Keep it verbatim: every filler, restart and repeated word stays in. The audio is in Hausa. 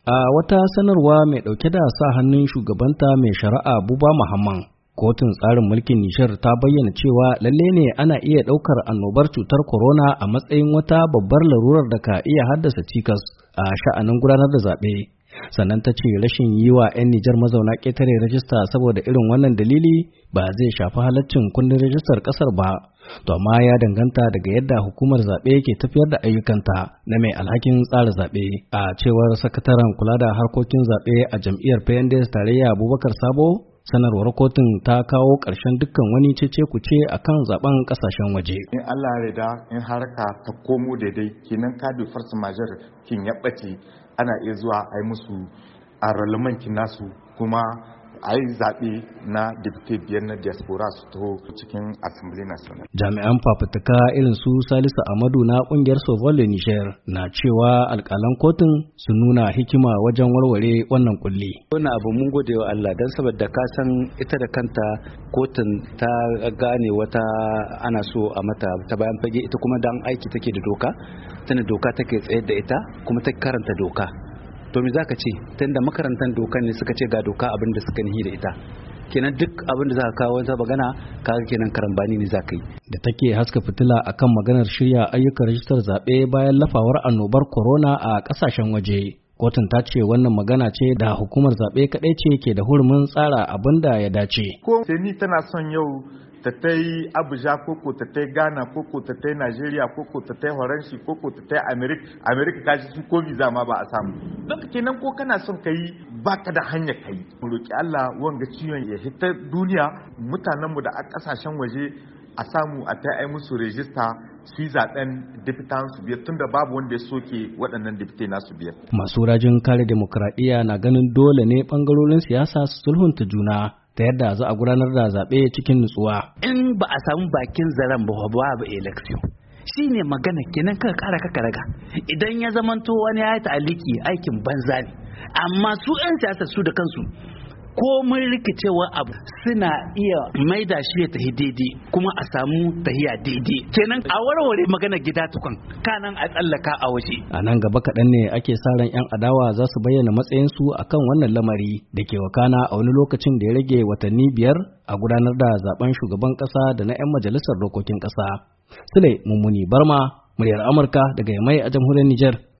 A wata sanarwa mai ɗauke da sa hannun shugabanta mai shari'a Buba Muhammad, kotun tsarin mulkin Nijar ta bayyana cewa lalle ne ana iya ɗaukar annobar cutar corona a matsayin wata babbar larurar da ka iya haddasa cikas a sha'anin gudanar da zaɓe. Sannan ta ce rashin yi wa 'yan Nijar mazauna ƙetare rajista saboda irin wannan dalili ba zai shafi halaccin kundin rajistar ƙasar ba. To amma ya danganta daga yadda hukumar zaɓe ke tafiyar da ayyukanta na mai alhakin tsara zaɓe. A cewar sakataren kula da harkokin zaɓe a jam'iyyar P N D S tarayya Abubakar Sabo, sanarwar kotun ta kawo ƙarshen dukkan wani cece-kuce a kan zaɓen ƙasashen waje. In Allah ya rida in harka ta komo daidai kenan kadu farsa majar kin ya ɓace ana iya zuwa a yi musu a kin nasu kuma a yi zaɓe na dipte biyar na diaspora su taho cikin assembly national. Jami'an fafutuka irin su Salisu Amadu na ƙungiyar Sovole Niger na cewa alƙalan kotun su nuna hikima wajen warware wannan kulli. Wannan abu mun gode wa Allah don saboda ka san ita da kanta kotun ta gane wata ana so a mata ta bayan fage, ita kuma dan aiki take da doka, tana doka take tsayar da ita kuma ta karanta doka. To me zaka ce tunda makarantar dokan ne suka ce ga doka abin da suka nihi da ita, kenan duk abin da za ka kawo wata magana kaga kenan karambani ne za ka yi. Da take haska fitila akan maganar shirya ayyukan rajistar zaɓe bayan lafawar annobar corona a ƙasashen waje, kotun ta ce wannan magana ce da hukumar zaɓe kaɗai ce ke da hurumin tsara abin da ya dace. Ko ni tana son yau ta ta yi Abuja koko ta ta yi Ghana koko ta ta yi Najeriya koko ta ta yi Horanshi koko ta ta yi Amerika, Amerika kashi su ko visa ma ba a samu. Don kenan ko kana son ka yi baka da hanya ka yi. Mu roƙi Allah wanga ciwon ya hita duniya, mutanenmu da a ƙasashen waje a samu a ta yi musu rejista su yi zaɓen dipitan su biyar tunda babu wanda ya soke waɗannan dipite nasu biyar. Masu rajin kare demokradiyya na ganin dole ne ɓangarorin siyasa su sulhunta juna ta yadda za a gudanar da zaɓe cikin nutsuwa. In ba a samu bakin zaren ba babu election. Shi ne magana kenan ka kara ka raga. Idan ya zamanto wani ya yi ta'aliki aikin banza ne. Amma su 'yan siyasa su da kansu ko mun rikicewa abu suna iya maida shi ya tahi daidai kuma a samu tahiya daidai. Kenan a warware magana gida tukun kanan a tsallaka a waje. A nan gaba kaɗan ne ake sa ran 'yan adawa za su bayyana matsayinsu akan wannan lamari da ke wakana a wani lokacin da ya rage watanni biyar a gudanar da zaben shugaban ƙasa da na 'yan majalisar dokokin ƙasa. Sule Mummuni Barma, muryar Amurka daga Yamai a jamhuriyar Nijar.